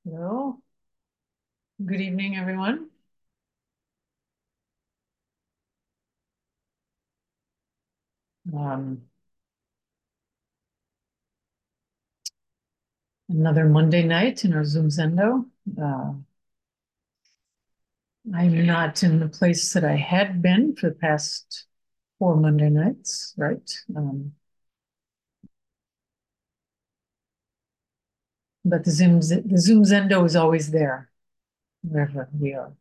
Hello. Good evening, everyone. Um, Another Monday night in our Zoom Zendo. Uh, I'm not in the place that I had been for the past four Monday nights, right? But the Zoom Zendo is always there, wherever we are.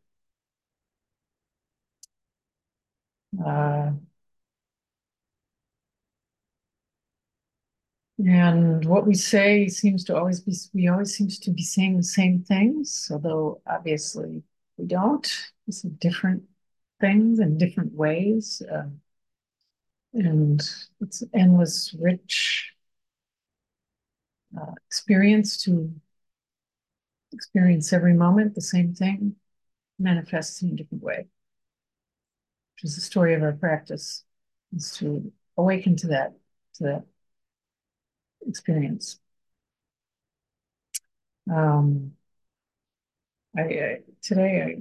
Uh, and what we say seems to always be, we always seems to be saying the same things, although obviously we don't. It's different things in different ways. And it's endless, rich experience to experience every moment the same thing manifests in a different way, which is the story of our practice, is to awaken to that experience. Um, Today I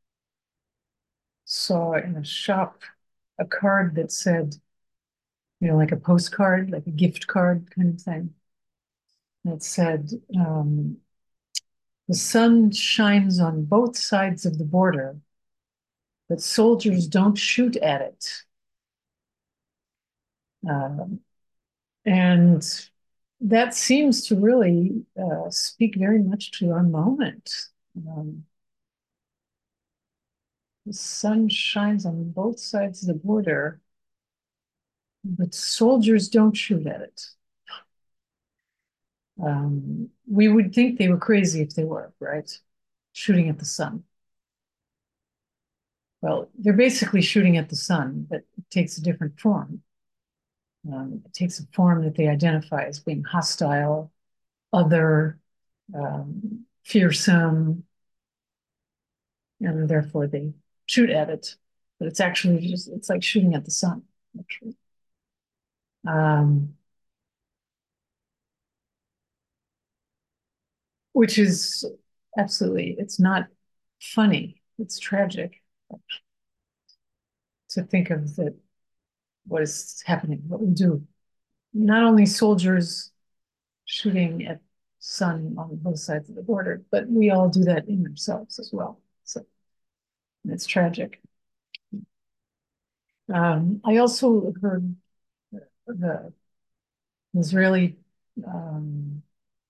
saw in a shop a card that said, like a postcard, like a gift card kind of thing. That said, the sun shines on both sides of the border, but soldiers don't shoot at it. Um, and that seems to really speak very much to our moment. Um, the sun shines on both sides of the border, but soldiers don't shoot at it. We would think they were crazy if they were, right? Shooting at the sun. Well, they're basically shooting at the sun, but it takes a different form. It takes a form that they identify as being hostile, other, fearsome, and therefore they shoot at it. But it's actually it's like shooting at the sun, actually. Um, which is absolutely, it's not funny, it's tragic to think of that what is happening, what we do. Not only soldiers shooting at sun on both sides of the border, but we all do that in ourselves as well. So it's tragic. I also heard the Israeli, um,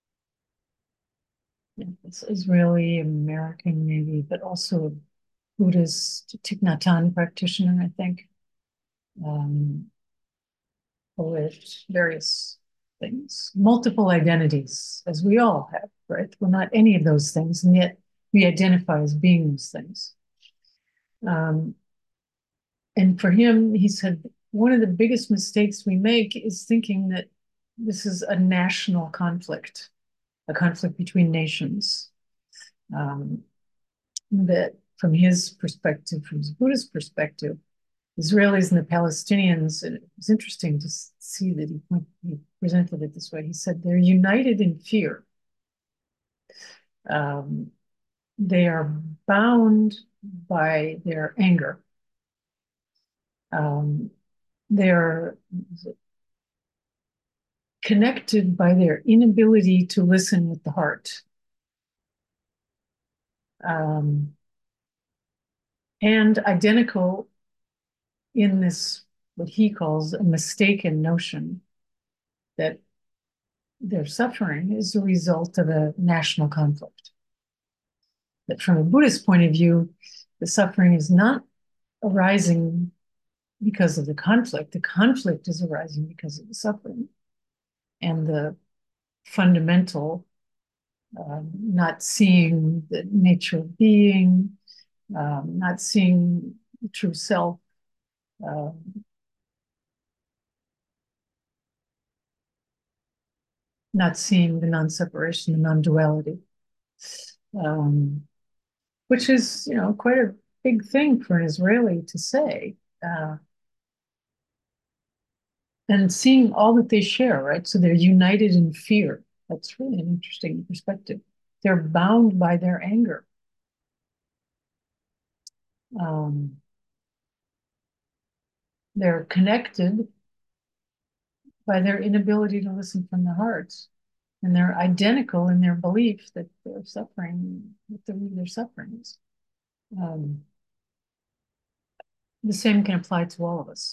it's Israeli American maybe, but also a Buddhist Thich Nhat Hanh practitioner, I think, um, poet, various things, multiple identities, as we all have, right? We're not any of those things, and yet we identify as being those things. Um, and for him, he said, one of the biggest mistakes we make is thinking that this is a national conflict, a conflict between nations. Um, that from his perspective, from his Buddhist perspective, Israelis and the Palestinians, and it was interesting to see that he presented it this way. He said they're united in fear. Um, they are bound by their anger. Um, they're connected by their inability to listen with the heart. Um, and identical in this, what he calls a mistaken notion that their suffering is a result of a national conflict. That from a Buddhist point of view, the suffering is not arising because of the conflict is arising because of the suffering. And the fundamental, not seeing the nature of being, not seeing the true self, uh, not seeing the non-separation, the non-duality, um, which is, quite a big thing for an Israeli to say. And seeing all that they share, right? So they're united in fear. That's really an interesting perspective. They're bound by their anger. Um, they're connected by their inability to listen from their hearts. And they're identical in their belief that they're suffering, that their suffering is. Um, the same can apply to all of us.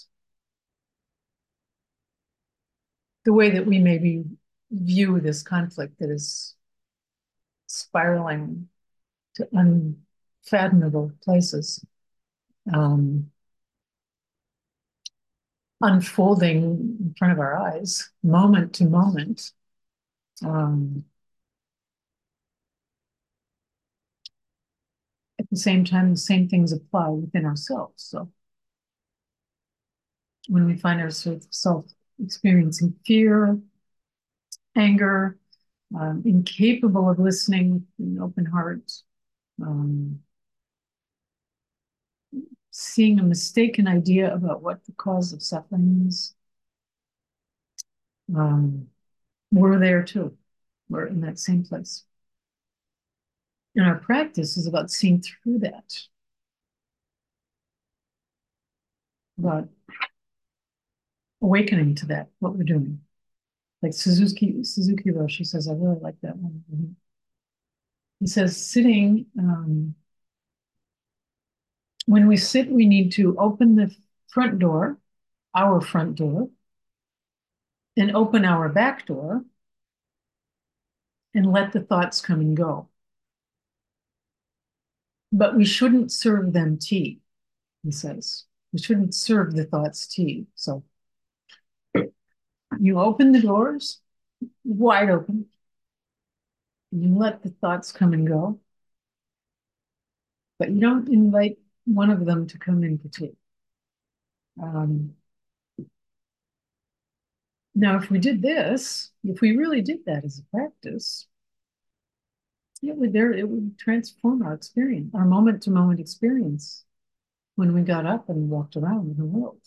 The way that we maybe view this conflict that is spiraling to unfathomable places, um, unfolding in front of our eyes, moment to moment. Um, at the same time, the same things apply within ourselves. So when we find ourselves experiencing fear, anger, incapable of listening with an open heart, um, seeing a mistaken idea about what the cause of suffering is, we're there too. We're in that same place. And our practice is about seeing through that, about awakening to that, what we're doing. Like Suzuki Roshi says, I really like that one. He says, sitting, when we sit, we need to open the front door, our front door, and open our back door and let the thoughts come and go. But we shouldn't serve them tea, he says. We shouldn't serve the thoughts tea. So you open the doors wide open, and you let the thoughts come and go, but you don't invite one of them to come in for tea. Now, if we did this, if we really did that as a practice, it would transform our experience, our moment to moment experience when we got up and walked around in the world.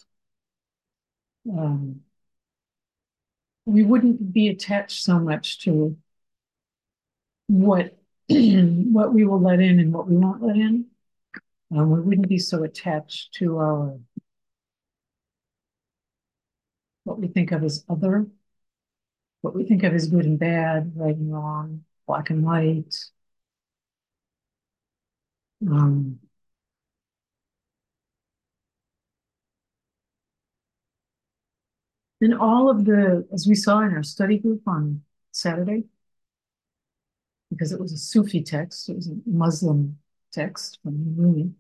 We wouldn't be attached so much to what what we will let in and what we won't let in. We wouldn't be so attached to our what we think of as other, what we think of as good and bad, right and wrong, black and white. Um, and all of the, as we saw in our study group on Saturday, because it was a Sufi text, it was a Muslim text from Rumi.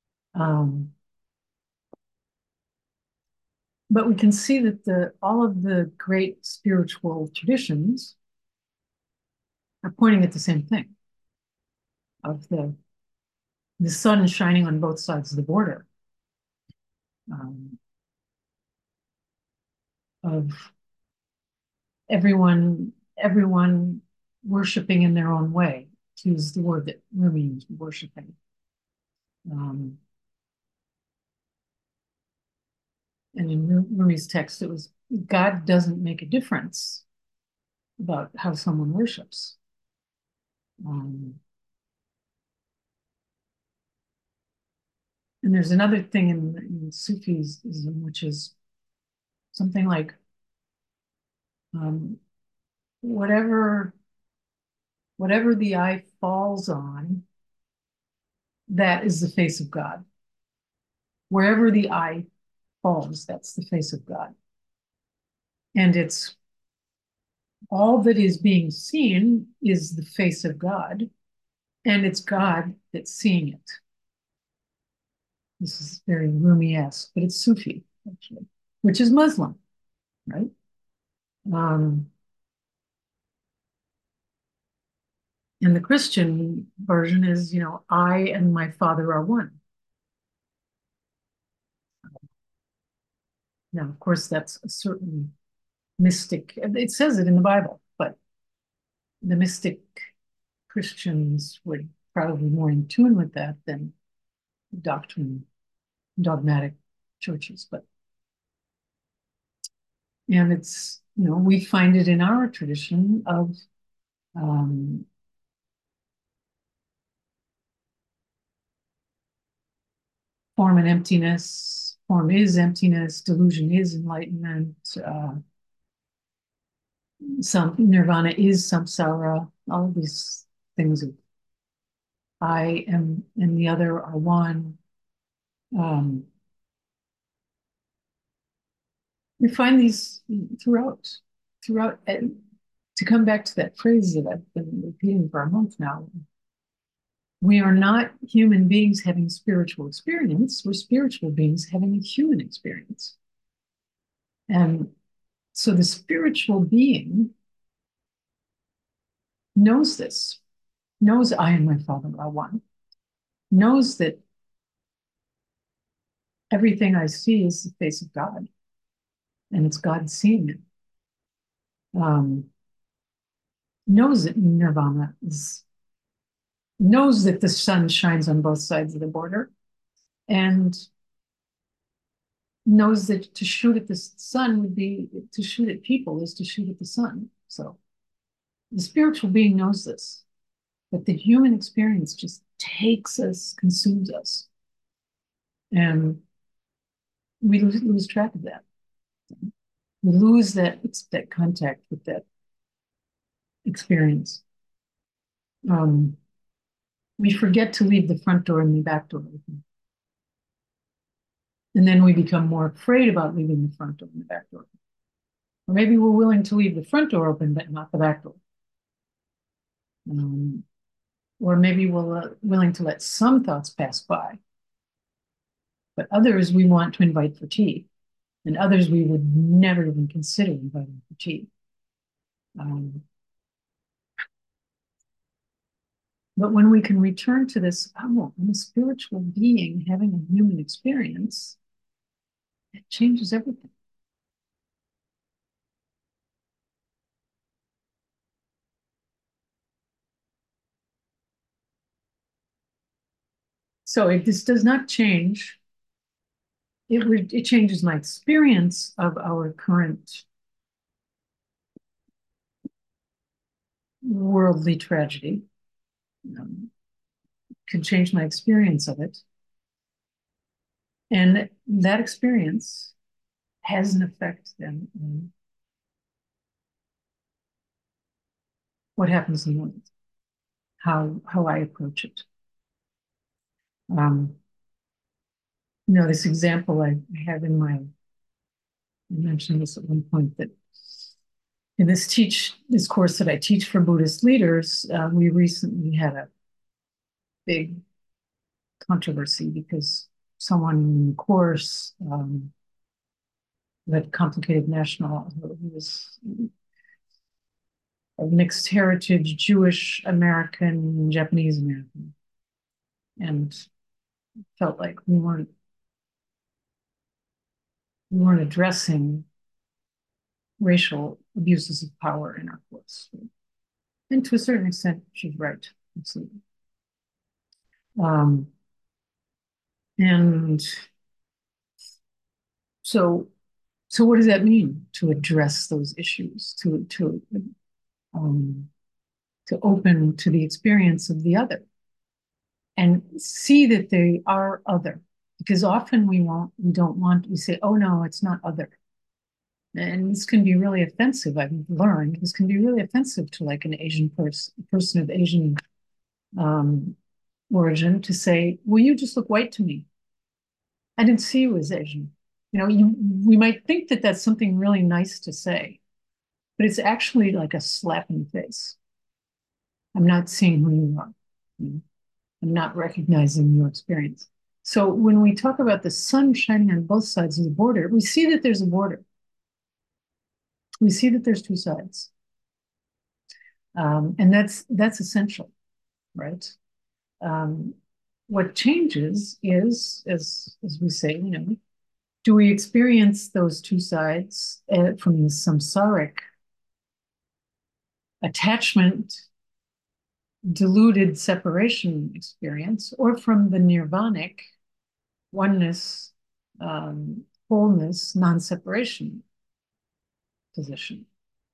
But we can see that all of the great spiritual traditions are pointing at the same thing of the sun is shining on both sides of the border, um, of everyone worshiping in their own way, to use the word that Rumi used, worshiping. And in Rumi's text, it was God doesn't make a difference about how someone worships. And there's another thing in Sufism, which is something like whatever the eye falls on, that is the face of God. Wherever the eye falls, that's the face of God. And it's all that is being seen is the face of God, and it's God that's seeing it. This is very Rumi-esque, but it's Sufi, actually, which is Muslim, right? And the Christian version is, I and my Father are one. Now, of course, that's a certain mystic, it says it in the Bible, but the mystic Christians would probably be more in tune with that than dogmatic churches. And it's, we find it in our tradition of form and emptiness, form is emptiness, delusion is enlightenment, some nirvana is samsara, all of these things of I am and the other are one. Um, we find these throughout. And to come back to that phrase that I've been repeating for a month now, we are not human beings having spiritual experience. We're spiritual beings having a human experience. And so the spiritual being knows this, knows I and my Father are one, knows that everything I see is the face of God, and it's God seeing it. Knows that nirvana is, knows that the sun shines on both sides of the border, and knows that to shoot at the sun would be to shoot at people is to shoot at the sun. So the spiritual being knows this, but the human experience just takes us, consumes us, and we lose track of that. We lose that contact with that experience. We forget to leave the front door and the back door open. And then we become more afraid about leaving the front door and the back door. Or maybe we're willing to leave the front door open, but not the back door. Or maybe we're willing to let some thoughts pass by, but others we want to invite for tea, and others we would never even consider inviting for tea. But when we can return to this, oh, I'm a spiritual being having a human experience, it changes everything. So if this does not change, it changes my experience of our current worldly tragedy. Can change my experience of it. And that experience has an effect then on what happens in the world, how I approach it. This example I have in I mentioned this at one point, that in this course that I teach for Buddhist leaders, we recently had a big controversy because someone in the course that complicated national, who was of mixed heritage, Jewish American, Japanese American, and felt like we weren't addressing racial abuses of power in our course. And to a certain extent, she's right, absolutely. And so what does that mean to address those issues, to open to the experience of the other and see that they are other? Because often we say, oh no, it's not other. And this can be really offensive. I've learned this can be really offensive to like an Asian person of Asian origin to say, well, you just look white to me. I didn't see you as Asian. We might think that that's something really nice to say, but it's actually like a slap in the face. I'm not seeing who you are. I'm not recognizing your experience. So when we talk about the sun shining on both sides of the border, we see that there's a border. We see that there's two sides. And that's essential, right? What changes is, as we say, do we experience those two sides from the samsaric attachment, deluded separation experience, or from the nirvanic oneness, wholeness, non-separation position?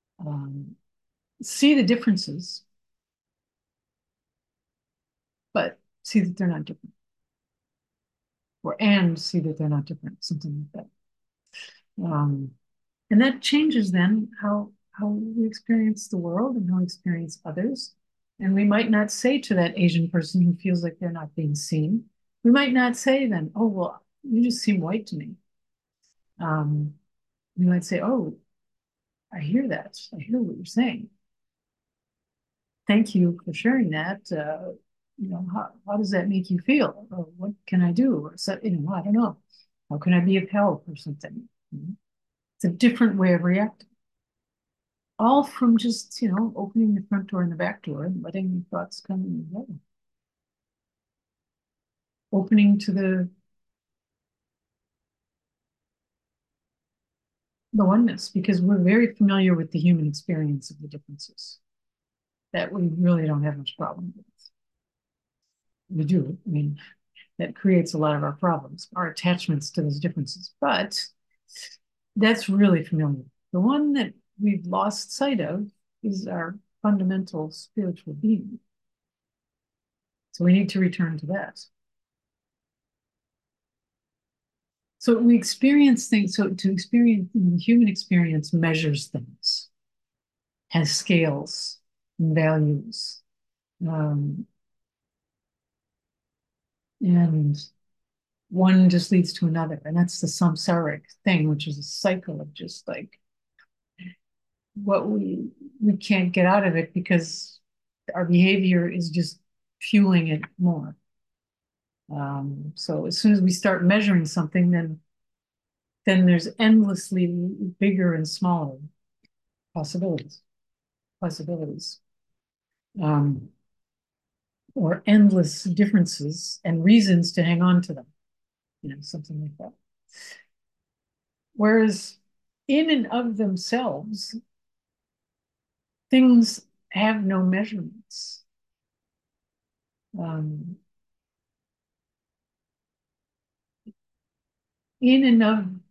See the differences, but see that they're not different. or and see that they're not different, something like that. And that changes then how we experience the world and how we experience others. And we might not say to that Asian person who feels like they're not being seen, we might not say then, oh, well, you just seem white to me. Um, we might say, oh, I hear that. I hear what you're saying. Thank you for sharing that. How does that make you feel? Or what can I do? Or so, I don't know. How can I be of help or something? It's a different way of reacting. All from just, opening the front door and the back door and letting your thoughts come and go. Opening to the oneness, because we're very familiar with the human experience of the differences that we really don't have much problem with. We do. I mean, that creates a lot of our problems, our attachments to those differences. But that's really familiar. The one that we've lost sight of is our fundamental spiritual being. So we need to return to that. So we experience things. So to experience, the human experience measures things, has scales and values. And one just leads to another. And that's the samsaric thing, which is a cycle of just like what we can't get out of it because our behavior is just fueling it more. So as soon as we start measuring something, then there's endlessly bigger and smaller possibilities, um, or endless differences and reasons to hang on to them, something like that. Whereas in and of themselves, things have no measurements. In and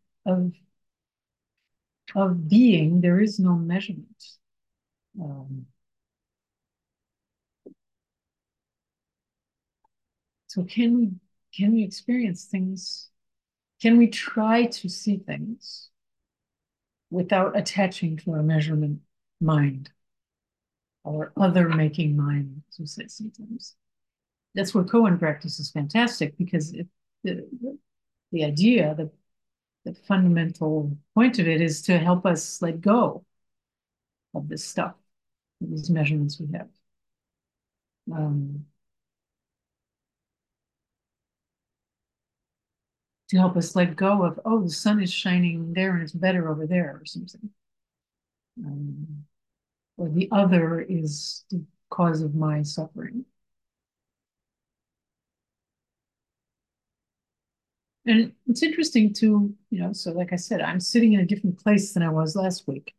of being, there is no measurement. So can we experience things? Can we try to see things without attaching to our measurement mind or other making mind, as we say sometimes? That's where koan practice is fantastic, because the idea, the fundamental point of it is to help us let go of this stuff, these measurements we have. To help us let go of, oh, the sun is shining there and it's better over there or something. Or the other is the cause of my suffering. And it's interesting to, so like I said, I'm sitting in a different place than I was last week.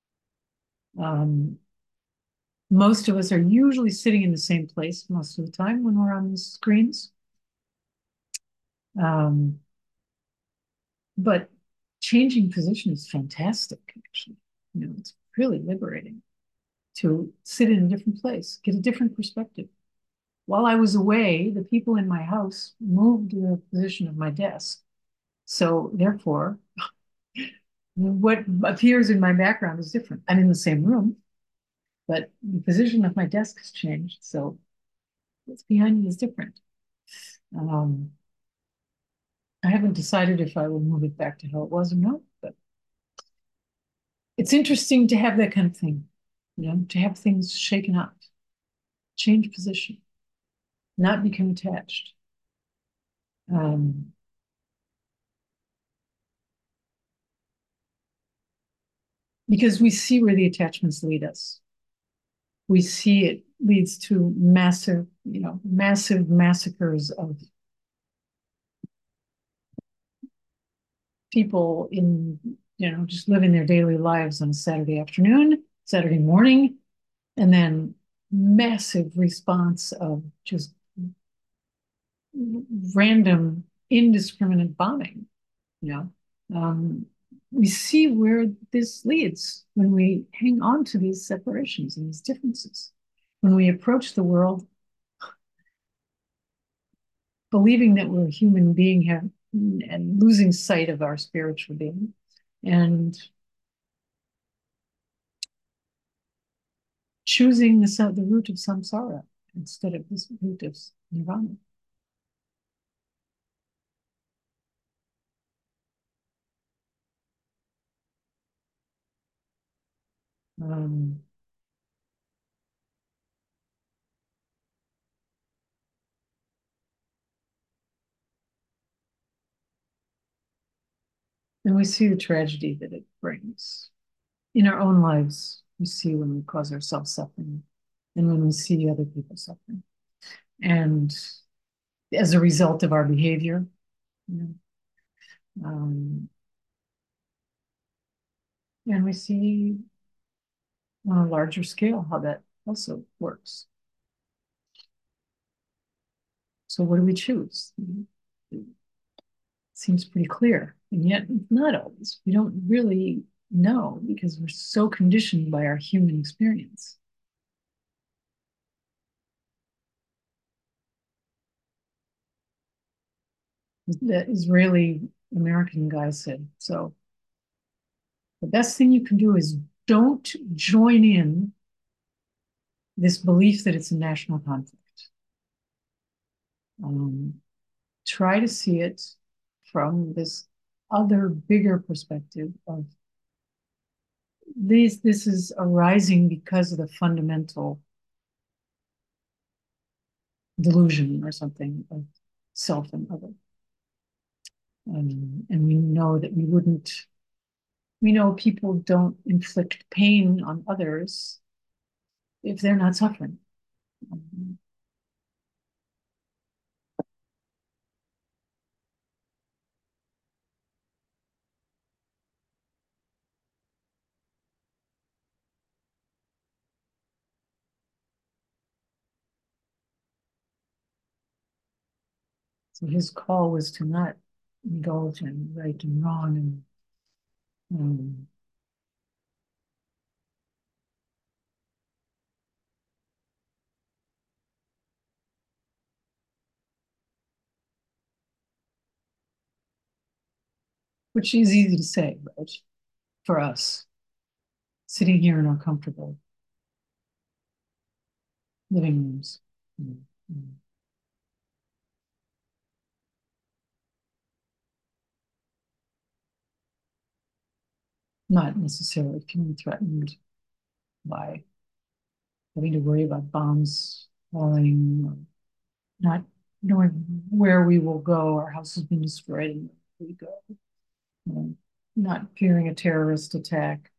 Most of us are usually sitting in the same place most of the time when we're on the screens. But changing position is fantastic, actually. It's really liberating to sit in a different place, get a different perspective. While I was away, the people in my house moved the position of my desk. So therefore, what appears in my background is different. I'm in the same room, but the position of my desk has changed. So what's behind me is different. I haven't decided if I will move it back to how it was or not, but it's interesting to have that kind of thing, to have things shaken up, change position, not become attached. Because we see where the attachments lead us. We see it leads to massive massacres of people in, just living their daily lives on a Saturday afternoon, Saturday morning, and then massive response of just random, indiscriminate bombing. We see where this leads when we hang on to these separations and these differences. When we approach the world believing that we're a human being have, and losing sight of our spiritual being, and choosing the root of samsara instead of this root of nirvana. Um, and we see the tragedy that it brings in our own lives. We see when we cause ourselves suffering and when we see other people suffering. And as a result of our behavior, you know, and we see on a larger scale how that also works. So what do we choose? It seems pretty clear, and yet not always. We don't really know because we're so conditioned by our human experience. The Israeli American guy said, so the best thing you can do is don't join in this belief that it's a national conflict. Um, Try to see it from this other bigger perspective of this is arising because of the fundamental delusion or something of self and other. And we know that we know people don't inflict pain on others if they're not suffering. Um, so his call was to not indulge in right and wrong and um, which is easy to say, right? For us, sitting here in our comfortable living rooms. Mm. Not necessarily feeling threatened by having to worry about bombs falling, or not knowing where we will go. Our house has been destroyed and where we go. Not fearing a terrorist attack.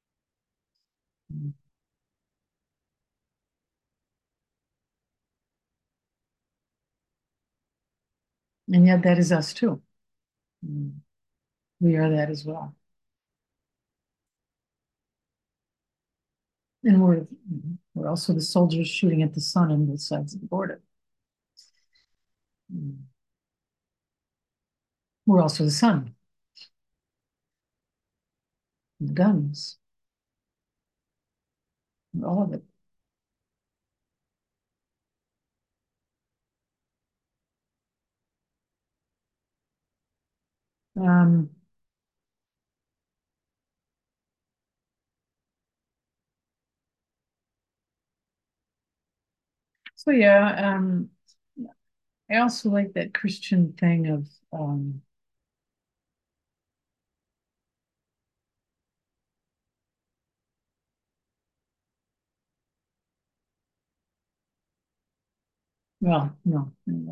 And yet that is us too. Mm. We are that as well. And we're also the soldiers shooting at the sun on both sides of the border. Mm. We're also the sun, the guns, all of it. Um, so yeah, I also like that Christian thing of well, no,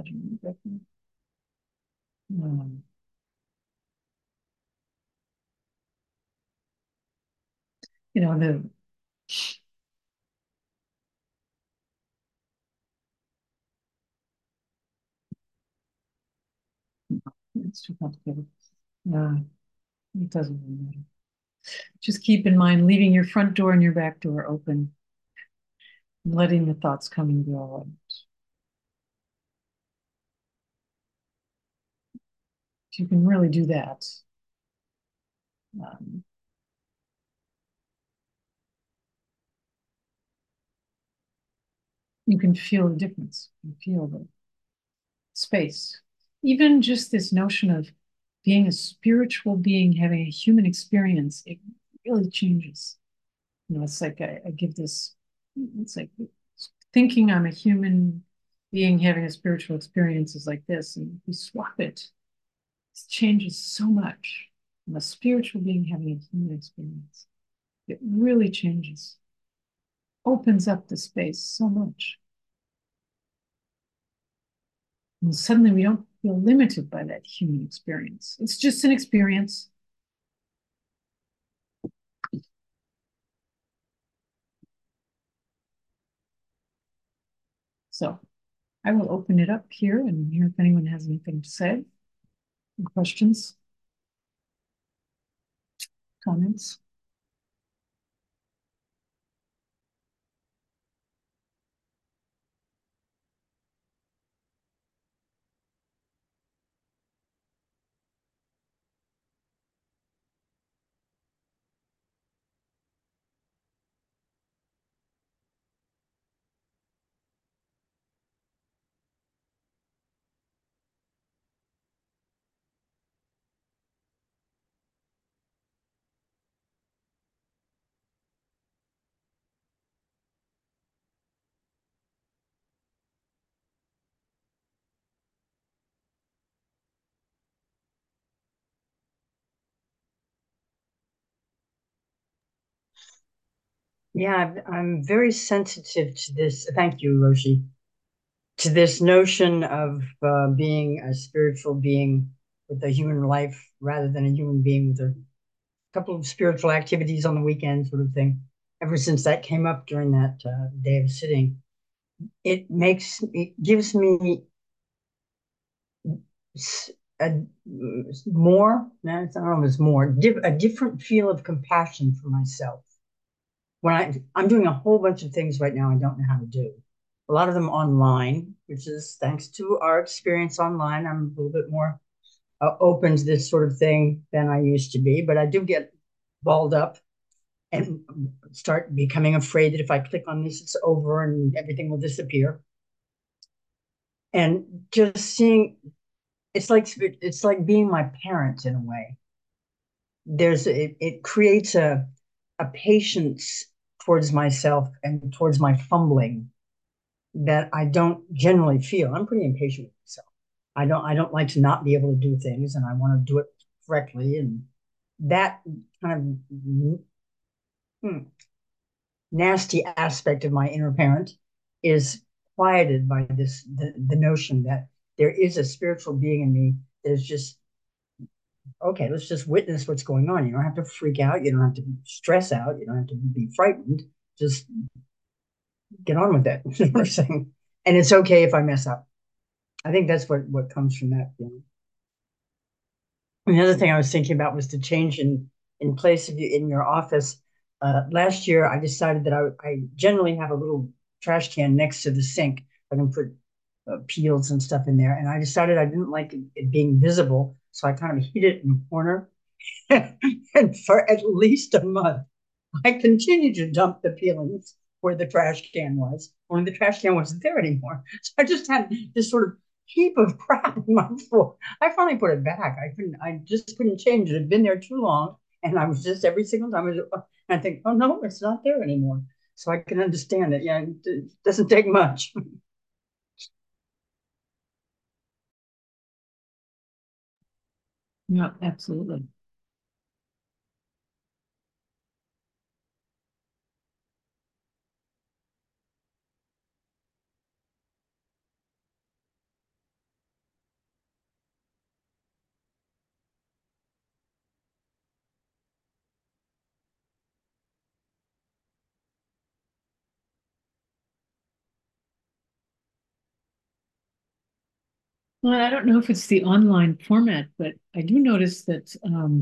um, you know, it's too complicated. Uh, it doesn't really matter. Just keep in mind leaving your front door and your back door open, and letting the thoughts come and go. If you can really do that, um, you can feel the difference. You feel that space. Even just this notion of being a spiritual being, having a human experience, it really changes. You know, it's like I give this, it's like thinking I'm a human being having a spiritual experience is like this, and you swap it, it changes so much. I'm a spiritual being having a human experience. It really changes, opens up the space so much. And suddenly we don't feel limited by that human experience. It's just an experience. So I will open it up here and hear if anyone has anything to say. Questions, comments. Yeah, I'm very sensitive to this. Thank you, Roshi. To this notion of being a spiritual being with a human life rather than a human being with a couple of spiritual activities on the weekend, sort of thing. Ever since that came up during that day of sitting, it gives me a more, I don't know if it's more, a different feel of compassion for myself when I'm doing a whole bunch of things right now I don't know how to do. A lot of them online, which is thanks to our experience online. I'm a little bit more open to this sort of thing than I used to be, but I do get balled up and start becoming afraid that if I click on this, it's over and everything will disappear. And just seeing, it's like being my parent in a way. It creates a patience towards myself and towards my fumbling that I don't generally feel. I'm pretty impatient with myself. I don't like to not be able to do things and I want to do it correctly. And that kind of nasty aspect of my inner parent is quieted by the notion that there is a spiritual being in me that is just okay, let's just witness what's going on. You don't have to freak out, you don't have to stress out, you don't have to be frightened. Just get on with it. You know what I'm saying? And it's okay if I mess up. I think that's what comes from that feeling. And the other thing I was thinking about was the change in place of you in your office. Last year, I decided that I generally have a little trash can next to the sink. I can put peels and stuff in there. And I decided I didn't like it being visible, so I kind of hid it in a corner. And for at least a month, I continued to dump the peelings where the trash can was, only the trash can wasn't there anymore. So I just had this sort of heap of crap in my floor. I finally put it back. I just couldn't change it. It had been there too long. And I was just every single time I think, oh no, it's not there anymore. So I can understand it. Yeah, it doesn't take much. Yeah, absolutely. Well, I don't know if it's the online format, but I do notice that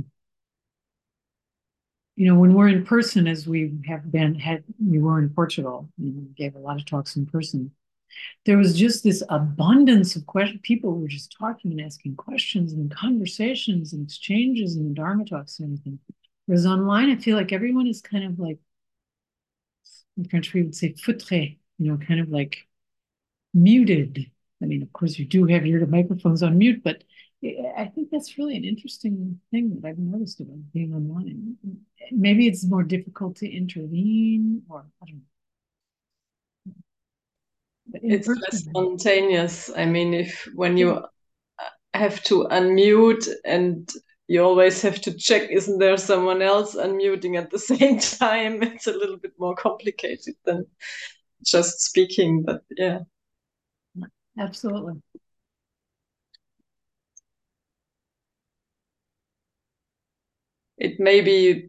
when we're in person, as we have been had, we were in Portugal, we gave a lot of talks in person. There was just this abundance of questions. People were just talking and asking questions and conversations and exchanges and Dharma talks and everything. Whereas online, I feel like everyone is kind of like, in French, we would say feutré, kind of like muted. I mean, of course, you do have your microphones on mute, but I think that's really an interesting thing that I've noticed about being online. Maybe it's more difficult to intervene, or I don't know. But in It's less person, spontaneous. I mean, when you have to unmute and you always have to check, isn't there someone else unmuting at the same time? It's a little bit more complicated than just speaking, but yeah. absolutely. It may be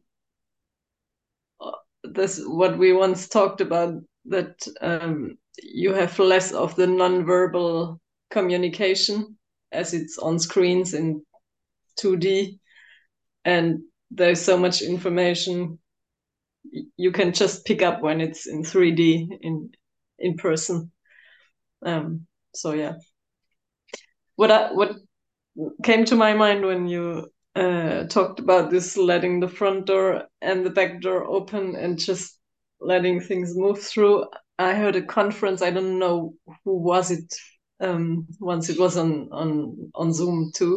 this what we once talked about, that you have less of the nonverbal communication as it's on screens in 2D, and there's so much information you can just pick up when it's in 3D in person. So yeah, what came to my mind when you talked about this, letting the front door and the back door open and just letting things move through. I heard a conference, I don't know who was it, once it was on Zoom too,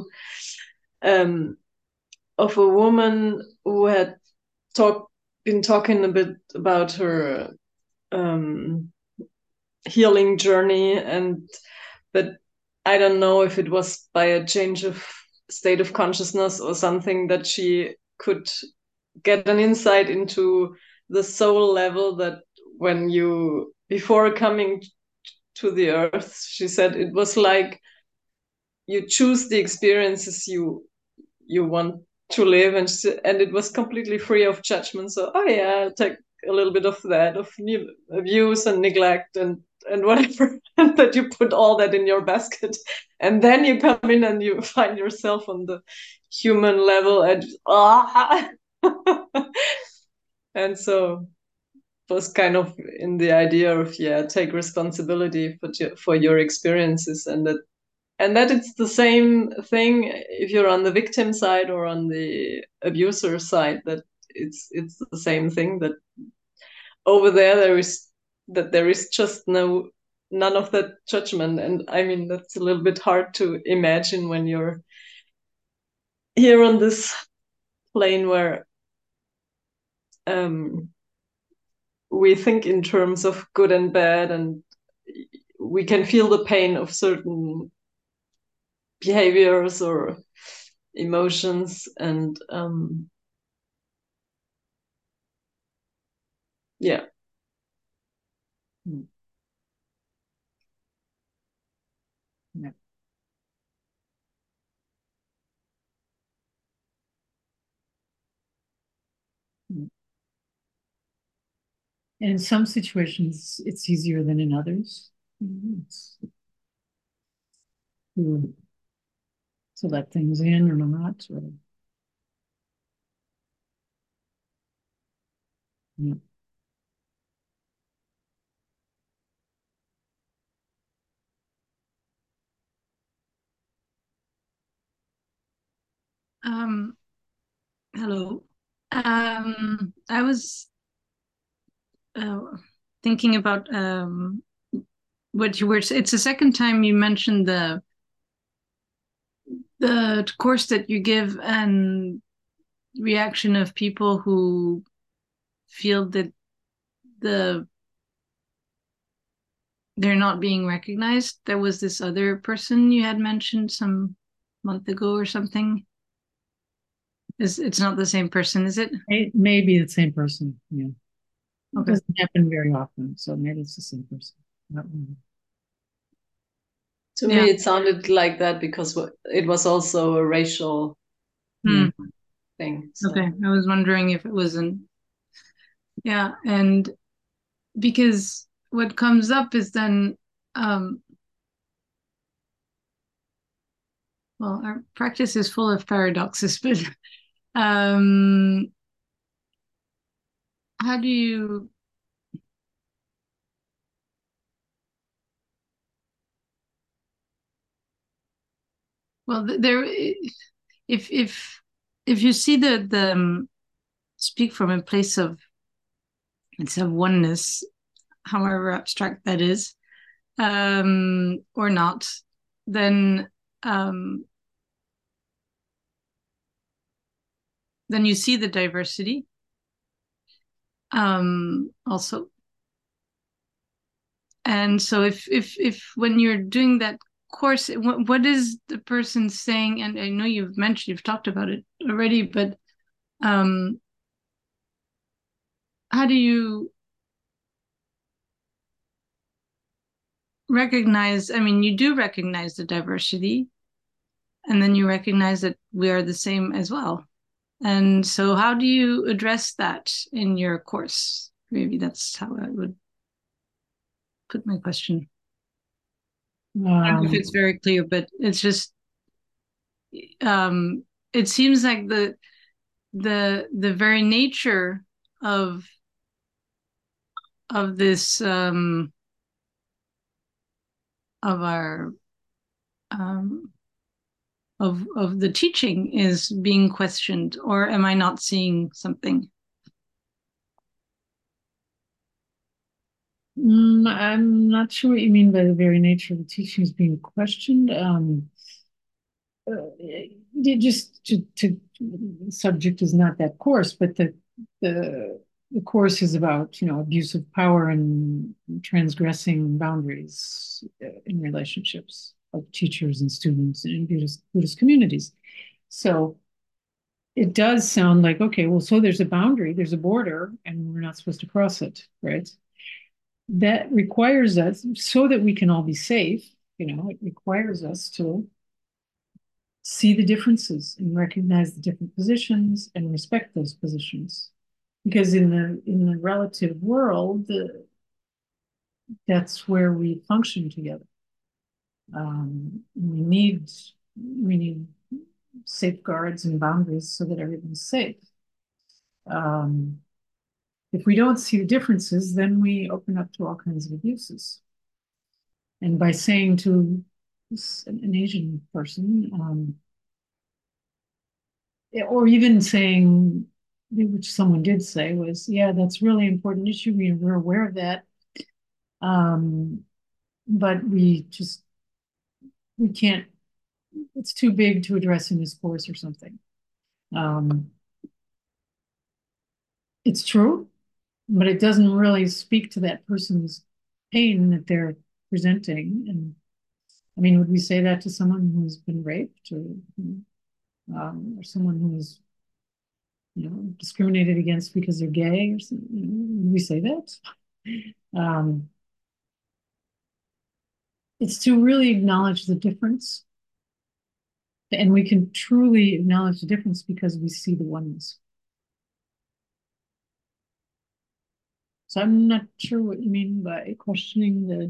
of a woman who had been talking a bit about her healing journey, and that I don't know if it was by a change of state of consciousness or something, that she could get an insight into the soul level, that when you, before coming to the earth, she said it was like you choose the experiences you want to live, and it was completely free of judgment. So, oh yeah, I'll take a little bit of that, of abuse and neglect and whatever, and that you put all that in your basket, and then you come in and you find yourself on the human level, and and so it was kind of in the idea of, yeah, take responsibility for your experiences, and that it's the same thing if you're on the victim side or on the abuser side, that it's the same thing, that over there is just none of that judgment. And I mean, that's a little bit hard to imagine when you're here on this plane where we think in terms of good and bad, and we can feel the pain of certain behaviors or emotions, and yeah. Yeah. And in some situations, it's easier than in others. To let things in or not. Or, yeah. Hello. I was thinking about what you were. It's the second time you mentioned the course that you give, and reaction of people who feel that they're not being recognized. There was this other person you had mentioned some month ago or something. It's not the same person, is it? It may be the same person. Yeah. Okay. It doesn't happen very often, so maybe it's the same person. Not really. To me, it sounded like that because it was also a racial thing. So. Okay, I was wondering if it wasn't. Yeah, and because what comes up is then, well, our practice is full of paradoxes, but how do you well there if you see the speak from a place of, it's a oneness, however abstract that is, or not, then you see the diversity also. And so if when you're doing that course, what is the person saying? And I know you've talked about it already, but how do you recognize? I mean, you do recognize the diversity, and then you recognize that we are the same as well. And so how do you address that in your course? Maybe that's how I would put my question. I don't know if it's very clear, but it's just it seems like the very nature of this of our of the teaching is being questioned, or am I not seeing something? I'm not sure what you mean by the very nature of the teaching is being questioned. Just to subject is not that course, but the course is about, you know, abuse of power and transgressing boundaries in relationships of teachers and students in Buddhist communities. So it does sound like, okay, well, so there's a boundary, there's a border, and we're not supposed to cross it, right? That requires us, so that we can all be safe, you know, it requires us to see the differences and recognize the different positions and respect those positions. Because in the relative world, that's where we function together. We need safeguards and boundaries so that everything's safe. If we don't see the differences, then we open up to all kinds of abuses. And by saying to an Asian person, or even saying, which someone did say, was, yeah, that's really important issue. We're aware of that. But we can't, it's too big to address in this course or something. It's true, but it doesn't really speak to that person's pain that they're presenting. And I mean, would we say that to someone who's been raped, or someone who's, you know, discriminated against because they're gay or something? You know, would we say that? It's to really acknowledge the difference. And we can truly acknowledge the difference because we see the oneness. So I'm not sure what you mean by questioning the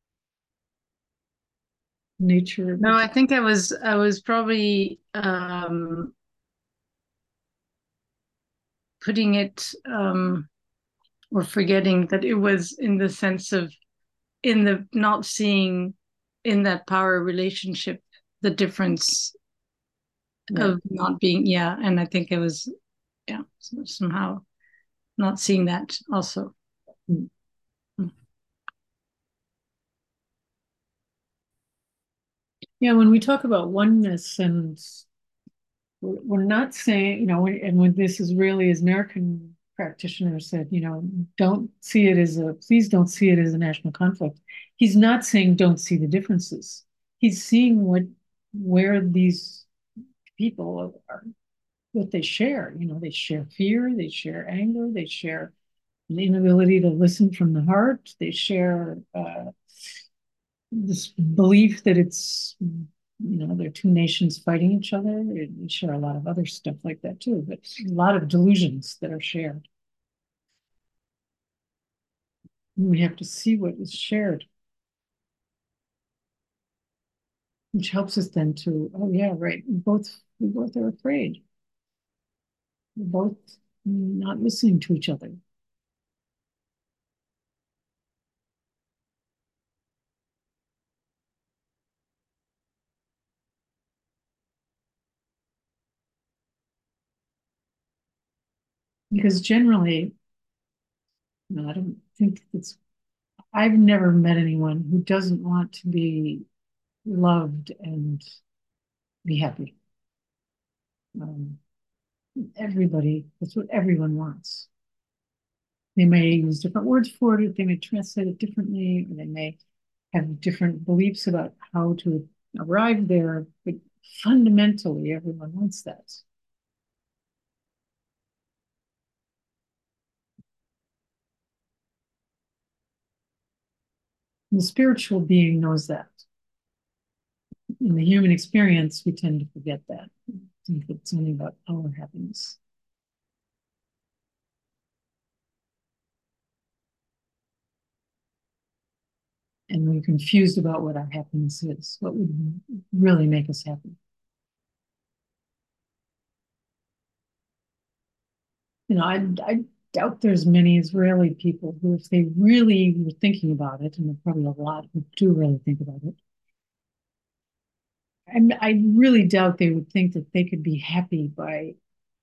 nature. No, I think I was probably putting it or forgetting that it was in the sense of in the not seeing in that power relationship the difference of not being, and I think it was somehow not seeing that also. Yeah, when we talk about oneness, and we're not saying, you know, and when this is really, as American practitioners said, you know, please don't see it as a national conflict. He's not saying don't see the differences. He's seeing where these people are, what they share. You know, they share fear, they share anger, they share an inability to listen from the heart. They share this belief that it's, you know, they're two nations fighting each other. We share a lot of other stuff like that too, but a lot of delusions that are shared. We have to see what is shared, which helps us then to, oh yeah, right, we both are afraid. We're both not listening to each other. Because generally, no, I don't think it's, I've never met anyone who doesn't want to be loved and be happy. Um, Everybody, that's what everyone wants. They may use different words for it, they may translate it differently, or they may have different beliefs about how to arrive there, but fundamentally, everyone wants that. And the spiritual being knows that. In the human experience, we tend to forget that. I think it's only about our happiness. And we're confused about what our happiness is, what would really make us happy. You know, I doubt there's many Israeli people who, if they really were thinking about it, and there are probably a lot who do really think about it, I really doubt they would think that they could be happy by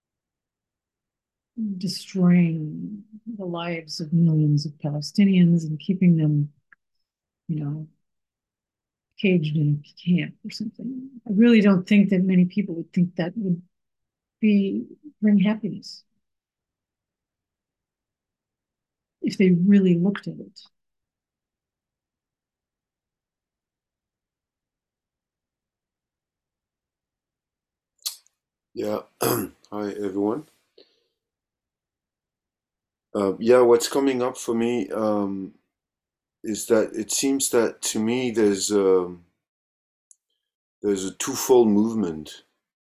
destroying the lives of millions of Palestinians and keeping them, you know, caged in a camp or something. I really don't think that many people would think that would bring happiness if they really looked at it. Yeah. Hi, everyone. Yeah, what's coming up for me is that it seems that to me there's a twofold movement.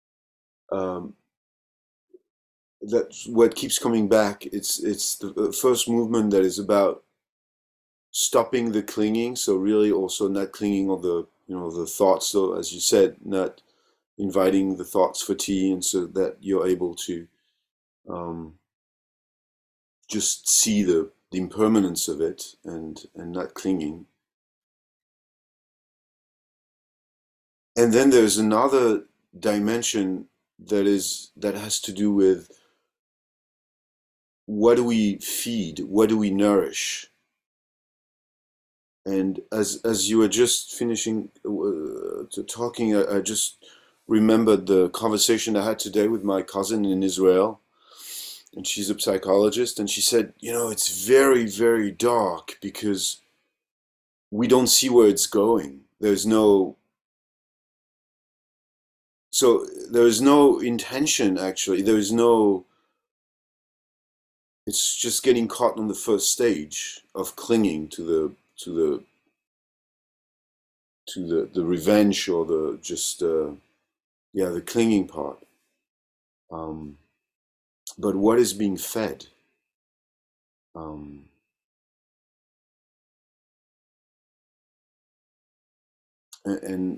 That's what keeps coming back. It's the first movement that is about stopping the clinging. So really, also not clinging on the thoughts. So as you said, not inviting the thoughts for tea, and so that you're able to um, just see the impermanence of it and not clinging. And then there's another dimension that has to do with what do we feed, what do we nourish. And as you were just finishing talking, I just remembered the conversation I had today with my cousin in Israel, and she's a psychologist, and she said, it's very, very dark because we don't see where it's going. So there is no intention, actually. It's just getting caught on the first stage of clinging to the revenge, or the clinging part. But what is being fed? Um, and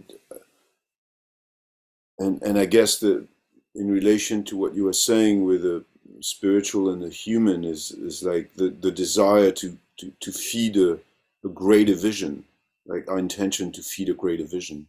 and I guess that in relation to what you were saying with the spiritual and the human is like the desire to feed a greater vision, like our intention to feed a greater vision,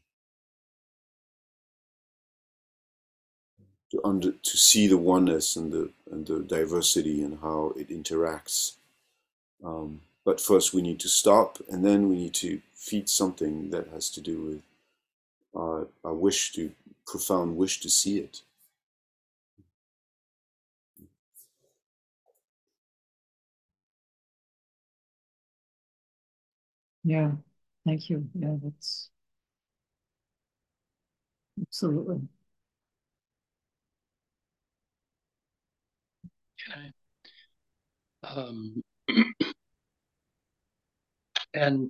to see the oneness and the diversity and how it interacts. But first we need to stop, and then we need to feed something that has to do with our profound wish to see it. Yeah, thank you. Yeah, that's absolutely. Okay. And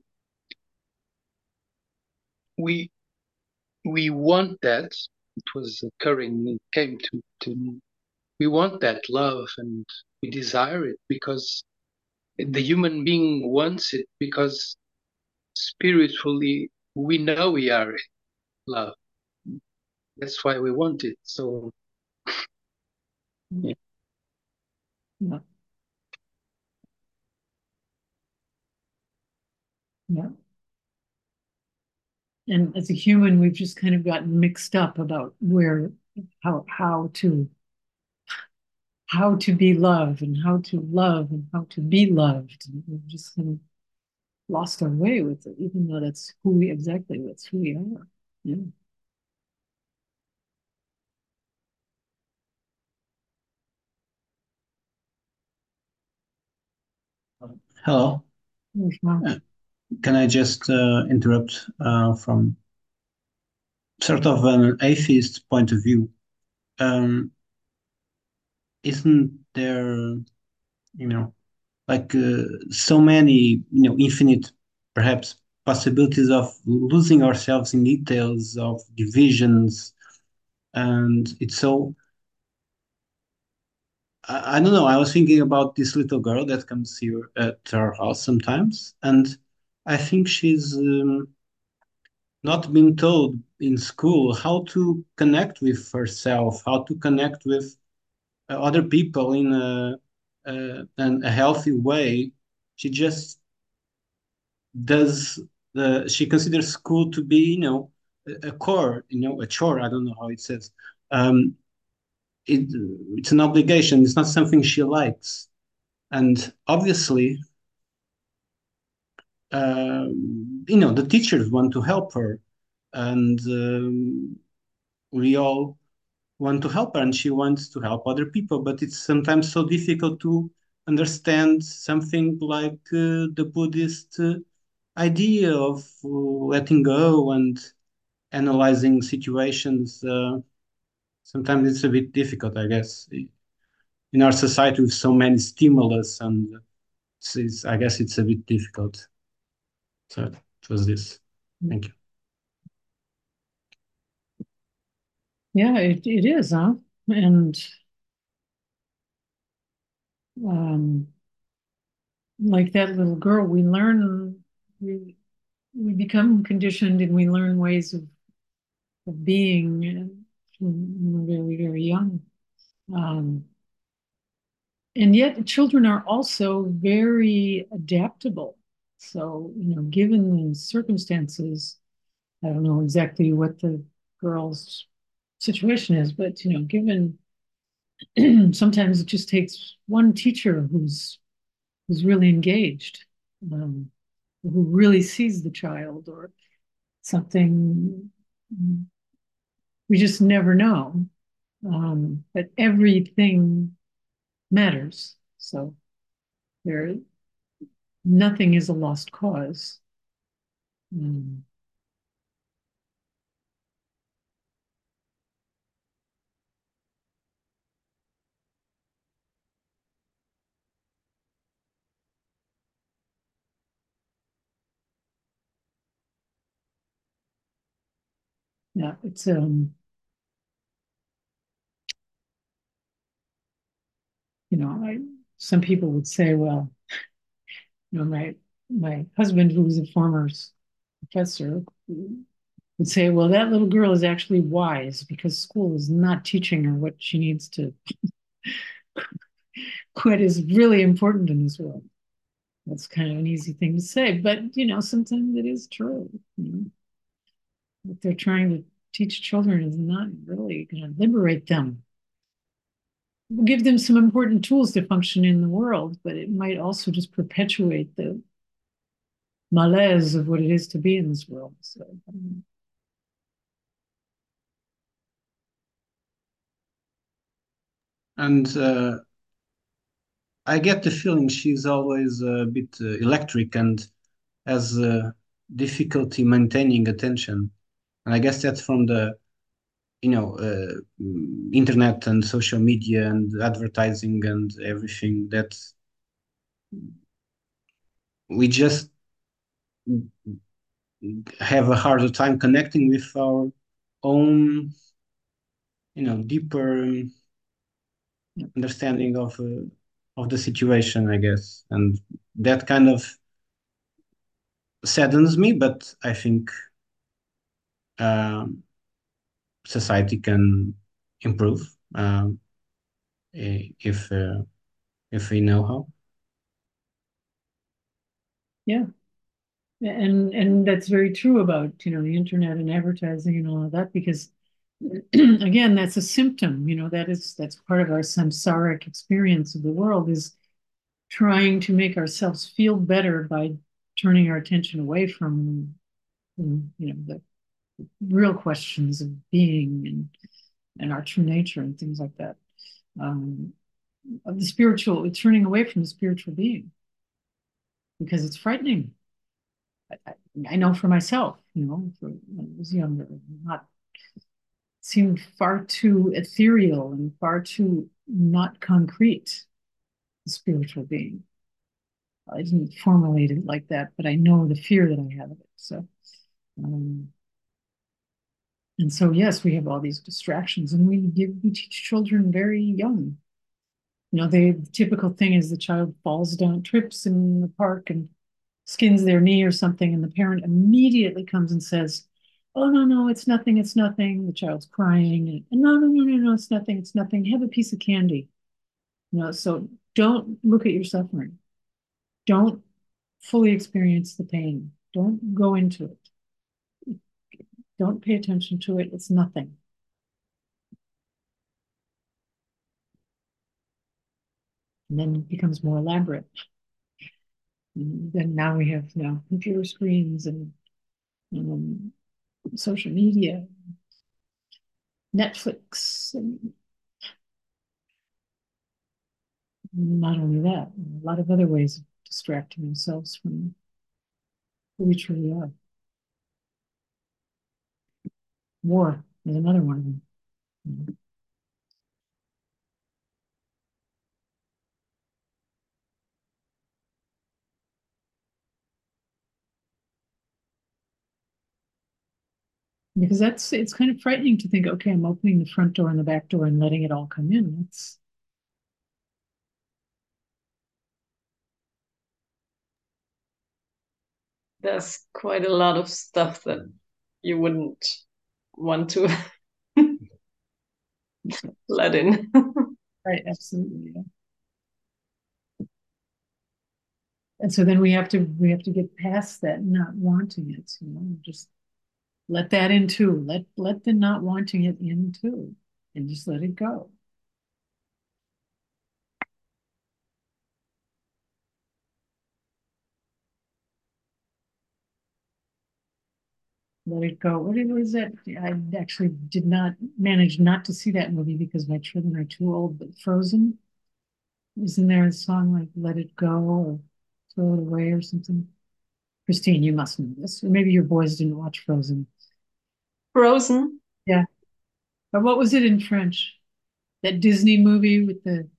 we want that. It was occurring, it came to me. We want that love, and we desire it because the human being wants it, because spiritually we know we are love. That's why we want it. So yeah. Yeah. Yeah. And as a human, we've just kind of gotten mixed up about how to be loved and how to love and how to be loved. And we've just kind of lost our way with it, even though that's who we are. Yeah. Hello. Can I just interrupt from sort of an atheist point of view? Isn't there, like so many, infinite, perhaps, possibilities of losing ourselves in details of divisions, and it's so. I don't know. I was thinking about this little girl that comes here at our house sometimes, and I think she's not being told in school how to connect with herself, how to connect with other people in a healthy way. She just does she considers school to be, a core, a chore. I don't know how it says. Um, it, it's an obligation. It's not something she likes, and obviously, the teachers want to help her, and we all want to help her, and she wants to help other people, but it's sometimes so difficult to understand something like the Buddhist idea of letting go and analyzing situations. Sometimes it's a bit difficult, I guess, in our society with so many stimulus, and I guess it's a bit difficult. So it was this. Thank you. Yeah, it is, huh? And like that little girl, we become conditioned and we learn ways of being when we're very, very young. And yet children are also very adaptable. So, given the circumstances, I don't know exactly what the girl's situation is, but given sometimes it just takes one teacher who's really engaged, um, who really sees the child or something. We just never know. But everything matters. So there, nothing is a lost cause. Um, yeah, it's some people would say, well, my husband, who was a former professor, would say, well, that little girl is actually wise because school is not teaching her what she needs to, what is really important in this world. That's kind of an easy thing to say, but sometimes it is true. What they're trying to teach children is not really going to liberate them. We'll give them some important tools to function in the world, but it might also just perpetuate the malaise of what it is to be in this world. So, And I get the feeling she's always a bit electric and has difficulty maintaining attention. And I guess that's from the, internet and social media and advertising and everything that we just have a harder time connecting with our own, deeper understanding of the situation, I guess. And that kind of saddens me, but I think um, society can improve if we know how. yeah, and that's very true about the internet and advertising and all of that because again that's a symptom. That's part of our samsaric experience of the world is trying to make ourselves feel better by turning our attention away from, the real questions of being and our true nature and things like that. Of the spiritual, turning away from the spiritual being, because it's frightening. I know for myself, when I was younger, not seemed far too ethereal and far too not concrete, the spiritual being. I didn't formulate it like that, but I know the fear that I have of it. So, and so, yes, we have all these distractions, and we teach children very young. The typical thing is the child falls down, trips in the park, and skins their knee or something, and the parent immediately comes and says, "Oh, no, it's nothing, it's nothing." The child's crying, and no, it's nothing. Have a piece of candy. So don't look at your suffering. Don't fully experience the pain. Don't go into it. Don't pay attention to it. It's nothing. And then it becomes more elaborate. And then now we have computer screens and social media, Netflix, and not only that, a lot of other ways of distracting ourselves from who we truly are. War is another one of them. Because it's kind of frightening to think, okay, I'm opening the front door and the back door and letting it all come in. There's quite a lot of stuff that you wouldn't want to let in. Right, absolutely. Yeah. And so then we have to get past that not wanting it, just let that in too. Let the not wanting it in too, and just let it go. Let it go. What was that? I actually did not manage not to see that movie because my children are too old. But Frozen, isn't there a song like "Let It Go" or "Throw It Away" or something? Christine, you must know this, or maybe your boys didn't watch Frozen. Frozen. Yeah, but what was it in French? That Disney movie with the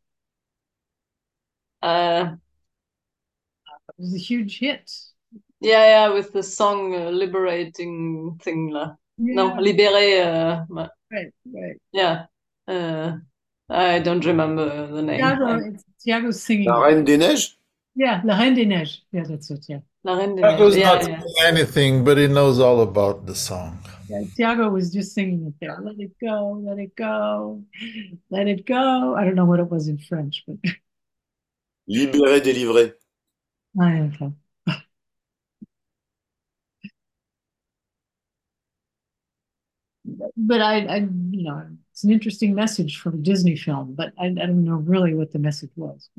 it was a huge hit. Yeah, with the song liberating thing là. No, Yeah, libéré. right. Yeah. I don't remember the name. Tiago's singing. La Reine des Neiges? Yeah, La Reine des Neiges. Yeah, that's it. Yeah. La Reine des Tiago's Neiges. not Yeah. saying anything, but he knows all about the song. Yeah, Tiago was just singing it there. Let it go, let it go, let it go. I don't know what it was in French, but Libéré, délivré. I don't know. But it's an interesting message from a Disney film, but I don't know really what the message was.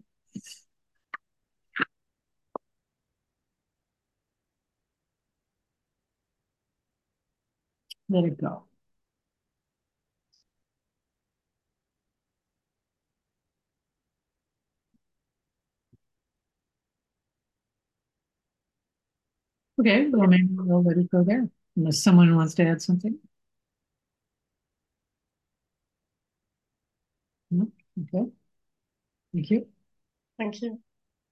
Let it go. Okay, well, maybe we'll let it go there, unless someone wants to add something. No? Okay. Thank you. Thank you.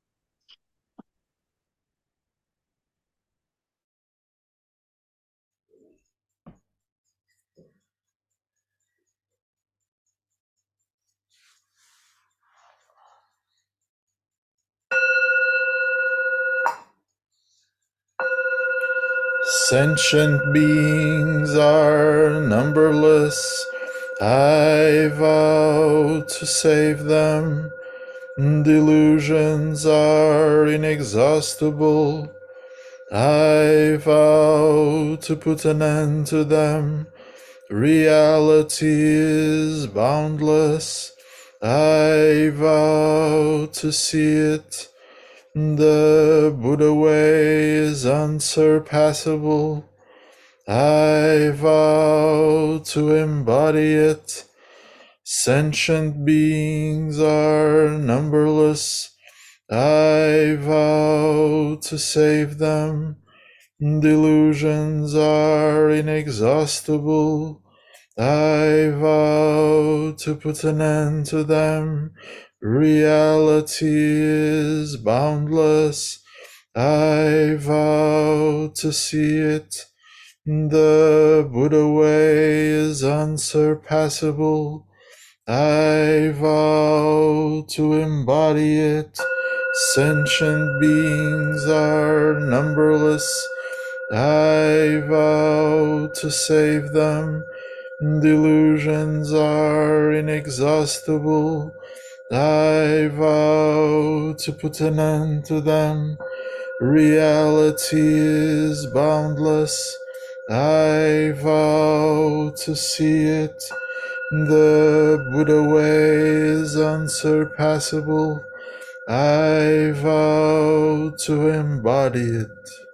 Sentient beings are numberless. I vow to save them. Delusions are inexhaustible. I vow to put an end to them. Reality is boundless. I vow to see it. The Buddha way is unsurpassable. I vow to embody it. Sentient beings are numberless. I vow to save them. Delusions are inexhaustible. I vow to put an end to them. Reality is boundless. I vow to see it. The Buddha way is unsurpassable. I vow to embody it. Sentient beings are numberless. I vow to save them. Delusions are inexhaustible. I vow to put an end to them. Reality is boundless. I vow to see it. The Buddha way is unsurpassable. I vow to embody it.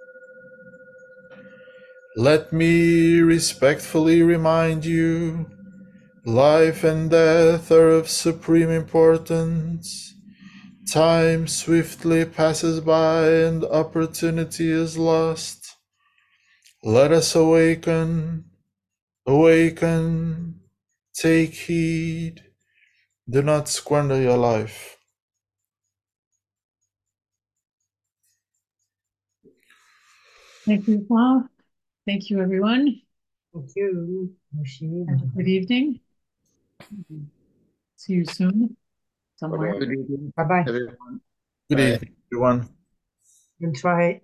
Let me respectfully remind you, life and death are of supreme importance. Time swiftly passes by and opportunity is lost. Let us awaken, awaken, take heed, do not squander your life. Thank you, Paul. Thank you, everyone. Thank you. Have a good evening. See you soon somewhere. Good evening, Bye-bye. everyone. Good Bye. evening, everyone. We'll try